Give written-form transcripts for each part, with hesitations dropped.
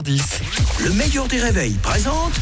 10. Le meilleur des réveils présente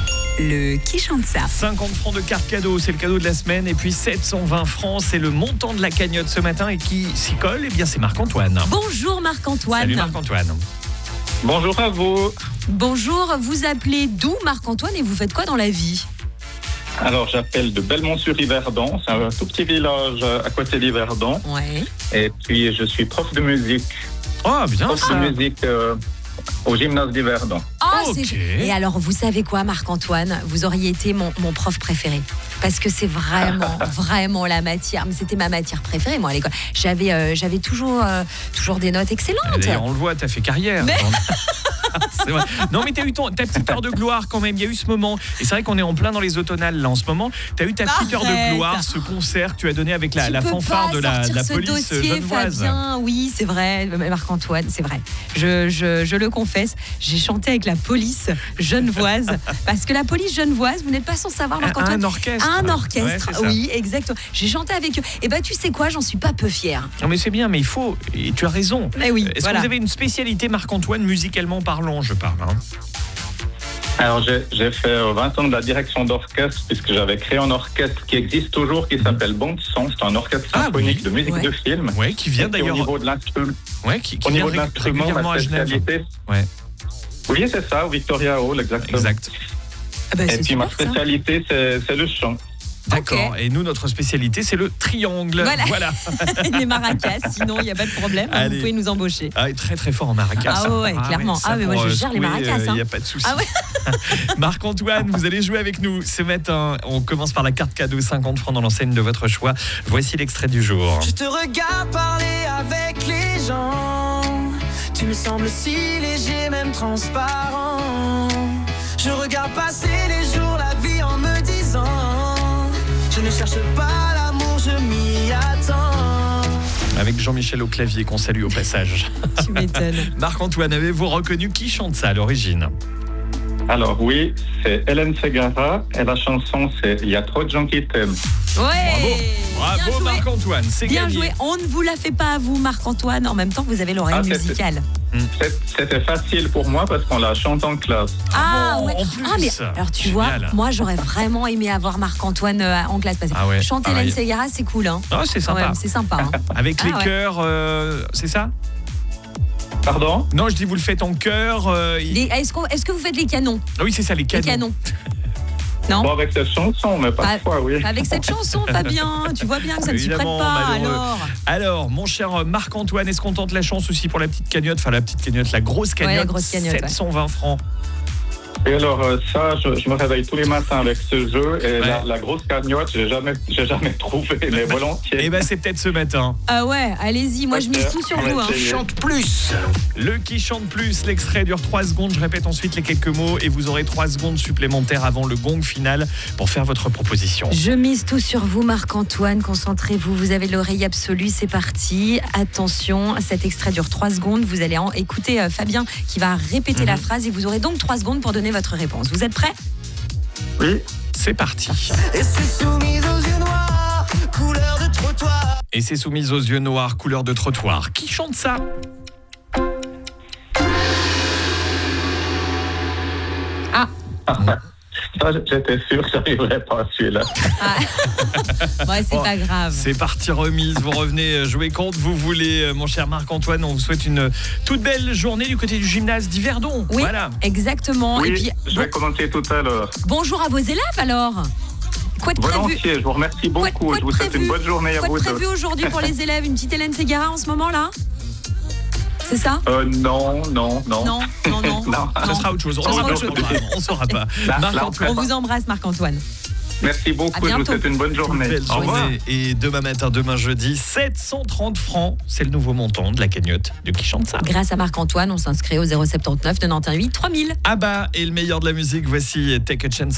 Le Qui chante ça 50 francs de carte cadeau, c'est le cadeau de la semaine. Et puis 720 francs, c'est le montant de la cagnotte ce matin. Et qui s'y colle, eh bien c'est Marc-Antoine. Bonjour Marc-Antoine. Salut Marc-Antoine. Bonjour à vous. Bonjour, vous appelez d'où Marc-Antoine et vous faites quoi dans la vie? Alors, j'appelle de Belmont-sur-Yverdon. C'est un tout petit village à côté d'Yverdon. Ouais. Et puis, je suis prof de musique. Oh, bien Prof ça. de musique au gymnase d'Yverdon. Oh, Ok. Et alors, vous savez quoi, Marc-Antoine? Vous auriez été mon prof préféré. Parce que c'est vraiment, vraiment la matière. Mais c'était ma matière préférée, moi, à l'école. J'avais toujours des notes excellentes. D'ailleurs, on le voit, t'as fait carrière. Mais- C'est vrai. Non, mais t'as eu ta petite heure de gloire quand même. Il y a eu ce moment. Et c'est vrai qu'on est en plein dans les automnales là en ce moment. T'as eu ta petite heure de Arrête. gloire, ce concert que tu as donné avec la Tu peux fanfare pas de la sortir ce police dossier, genevoise. Fabien. Oui, c'est vrai, Marc-Antoine, c'est vrai. Je le confesse, j'ai chanté avec la police genevoise. Parce que la police genevoise, vous n'êtes pas sans savoir, Marc-Antoine. Un orchestre. Un Ouais, orchestre, c'est ça. oui, exactement. J'ai chanté avec eux. Et bah, tu sais quoi, j'en suis pas peu fière. Non, mais c'est bien, mais il faut. Et tu as raison. Mais oui, Est-ce voilà. que vous avez une spécialité, Marc-Antoine, musicalement parlant, je parle hein. Alors, j'ai fait 20 ans de la direction d'orchestre, puisque j'avais créé un orchestre qui existe toujours, qui s'appelle Bande Son. C'est un orchestre Ah, symphonique oui. de musique Ouais. de film. Ouais, qui vient Et d'ailleurs. Au niveau de l'instrument, Ouais, qui au vient niveau de l'instrument, régulièrement ma à Genève. spécialité. Ouais. Oui, c'est ça, au Victoria Hall, exactement. Exact. Ah bah, Et c'est puis, ma super, ça. spécialité, c'est le chant. D'accord. Ok. Et nous, notre spécialité, c'est le triangle. Voilà. Les maracas, sinon il n'y a pas de problème, Allez. vous pouvez nous embaucher. Ah, il est très très fort en maracas. Ah ouais, clairement. ça Ah, mais moi, pour, je gère les secouer, maracas, Il hein. n'y a pas de souci. Ah ouais. Marc-Antoine, vous allez jouer avec nous ce matin. On commence par la carte cadeau 50 francs dans l'enseigne de votre choix. Voici l'extrait du jour. Je te regarde parler avec les gens. Tu me sembles si léger, même transparent. Je regarde passer les jours, la vie en me disant: je ne cherche pas l'amour, je m'y attends. Avec Jean-Michel au clavier qu'on salue au passage. Tu m'étonnes. Marc-Antoine, avez-vous reconnu qui chante ça à l'origine? Alors oui, c'est Hélène Ségara et la chanson c'est « Il y a trop de gens qui t'aiment Ouais. Bravo Bien joué. Marc-Antoine, c'est Bien gagné. joué. On ne vous la fait pas à vous, Marc-Antoine. En même temps, vous avez l'oreille Ah, c'est- musicale. ». C'était facile pour moi parce qu'on la chante en classe. Ah, bon, ouais. en plus. Ah, mais alors tu Génial. vois, moi j'aurais vraiment aimé avoir Marc-Antoine en classe. Parce que Ah ouais, chanter pareil. Hélène Ségara, c'est cool, hein. Ah, c'est sympa. Ouais, c'est sympa. Hein. Avec les Ah ouais. chœurs, c'est ça? Pardon? Non, je dis vous le faites en chœur. Est-ce que vous faites les canons? Ah oui, c'est ça, les Les canons. canons. Non. Bon, avec cette chanson, mais parfois, oui. Avec cette chanson, Fabien, tu vois bien que ça ne s'y prête Évidemment, pas. malheureux. Alors, mon cher Marc-Antoine, est-ce qu'on tente la chance aussi pour la petite cagnotte? Enfin, la petite cagnotte, la grosse cagnotte. la grosse cagnotte, ouais. 720 francs. Et alors, ça, je me réveille tous les matins avec ce jeu. Et Ouais. la grosse cagnotte, j'ai jamais trouvé, mais volontiers. Eh ben, c'est peut-être ce matin. ah ouais, allez-y, moi je mise tout sur On va vous. Hein. essayer. Chante plus. Le qui chante plus, l'extrait dure 3 secondes. Je répète ensuite les quelques mots et vous aurez 3 secondes supplémentaires avant le gong final pour faire votre proposition. Je mise tout sur vous, Marc-Antoine. Concentrez-vous, vous avez l'oreille absolue, c'est parti. Attention, cet extrait dure 3 secondes. Vous allez écouter Fabien qui va répéter la phrase et vous aurez donc 3 secondes pour donner votre réponse. Vous êtes prêts? Oui. C'est parti. Et c'est soumise aux yeux noirs, couleur de trottoir. Et c'est soumise aux yeux noirs, couleur de trottoir. Qui chante ça? Ça, j'étais sûr que j'arriverais pas à celui-là. Ouais, c'est Oh, pas grave. C'est parti remise, vous revenez jouer quand vous voulez, mon cher Marc-Antoine. On vous souhaite une toute belle journée du côté du gymnase d'Yverdon. Oui, Voilà. exactement. Oui, Et puis, je vais commenter tout à l'heure. bonjour à vos élèves alors. Quoi de prévu? Volontiers, je vous remercie beaucoup. Quoi de Je vous souhaite prévu une bonne journée à Quoi de vous deux. prévu aujourd'hui pour les élèves? Une petite Hélène Ségara en ce moment là? C'est ça? Non. Non. Non. Ce sera autre chose. On saura pas. On saura pas. Là, Marc-Antoine. On vous embrasse, Marc-Antoine. Merci À beaucoup, je vous bientôt. souhaite une bonne journée. Belle Au revoir. journée. Et demain matin, demain jeudi, 730 francs. C'est le nouveau montant de la cagnotte de qui chante ça. Grâce à Marc-Antoine, on s'inscrit au 079 91 8 3000. Ah bah, et le meilleur de la musique, voici Take a Chance